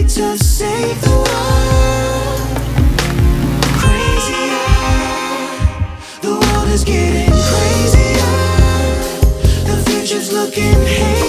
to save the world. Crazier, the world is getting crazier. The future's looking hazy.